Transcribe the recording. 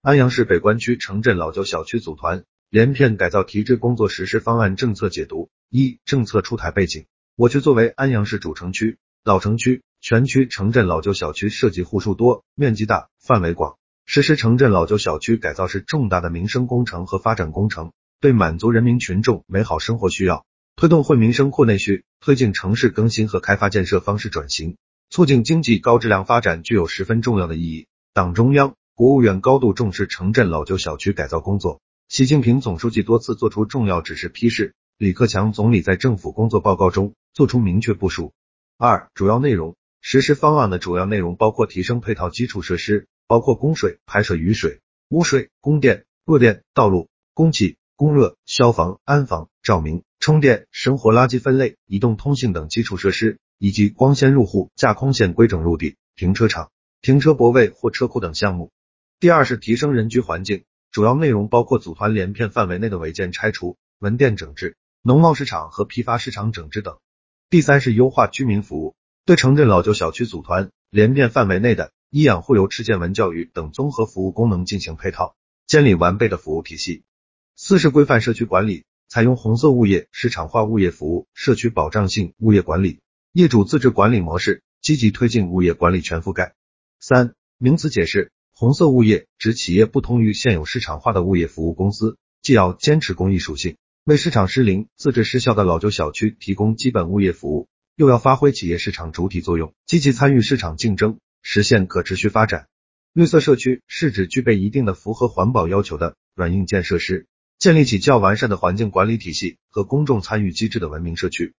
安阳市北关区城镇老旧小区组团连片改造提质工作实施方案政策解读。一、政策出台背景。我区作为安阳市主城区、老城区，全区城镇老旧小区涉及户数多、面积大、范围广，实施城镇老旧小区改造是重大的民生工程和发展工程，对满足人民群众美好生活需要，推动惠民生扩内需，推进城市更新和开发建设方式转型，促进经济高质量发展具有十分重要的意义。党中央、国务院高度重视城镇老旧小区改造工作，习近平总书记多次作出重要指示批示，李克强总理在政府工作报告中作出明确部署。二、主要内容。实施方案的主要内容包括提升配套基础设施，包括供水、排水、雨水、污水、供电、弱电、道路、供气、供热、消防、安防、照明、充电、生活垃圾分类、移动通信等基础设施，以及光纤入户、架空线规整入地、停车场、停车泊位或车库等项目。第二是提升人居环境，主要内容包括组团连片范围内的违建拆除、门店整治、农贸市场和批发市场整治等。第三是优化居民服务，对城镇老旧小区组团连片范围内的医养护幼、吃健文教育等综合服务功能进行配套，建立完备的服务体系。四是规范社区管理，采用红色物业、市场化物业服务、社区保障性物业管理、业主自治管理模式，积极推进物业管理全覆盖。三、名词解释。红色物业指企业不同于现有市场化的物业服务公司，既要坚持公益属性，为市场失灵、自治失效的老旧小区提供基本物业服务，又要发挥企业市场主体作用，积极参与市场竞争，实现可持续发展。绿色社区是指具备一定的符合环保要求的软硬件设施，建立起较完善的环境管理体系和公众参与机制的文明社区。